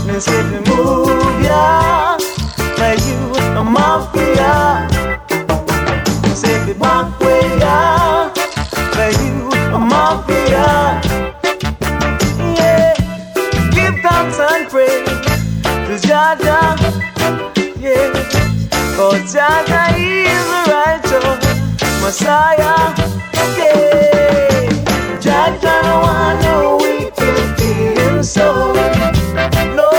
Me say to move ya, where you a mafia. Me say to back way ya, where you a mafia. Yeah, give thanks and praise to Jaja. Yeah, 'cause Jaja is the righteous Messiah. Yeah, Jaja don't want no wicked feeling so.